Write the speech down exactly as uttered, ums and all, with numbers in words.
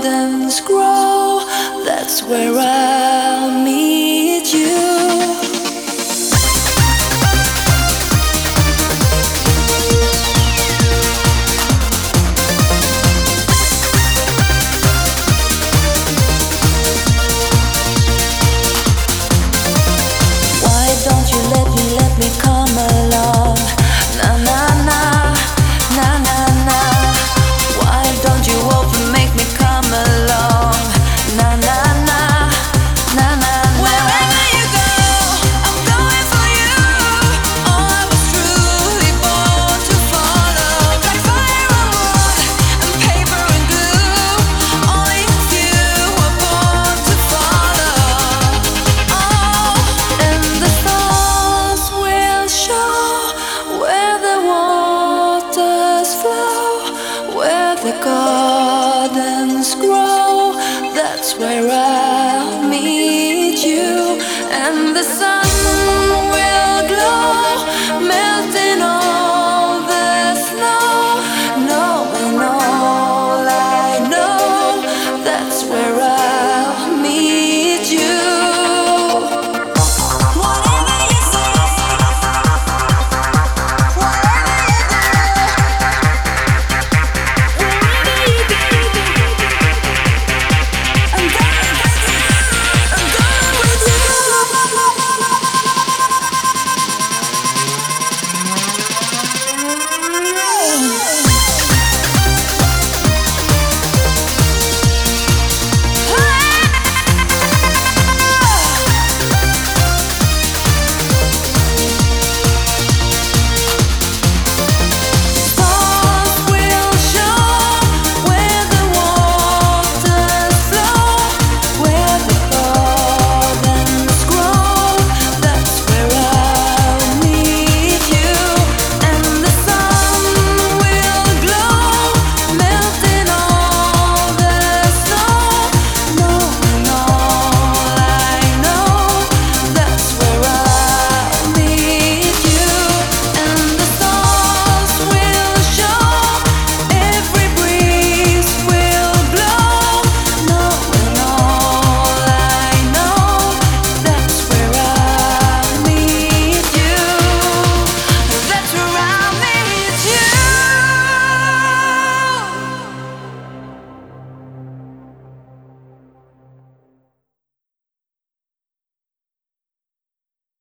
gardens grow, that's where I'll meet you. Don't you let me, let me come along. Na na na, na na na. Why don't you open, make me come along? Na na na, na na na. Wherever you go, I'm going for you. Oh, I was truly born to follow. Like fire and wood, and paper and glue. Only you were born to follow. Oh, and the stars will show where the waters flow, where the gardens grow, that's where I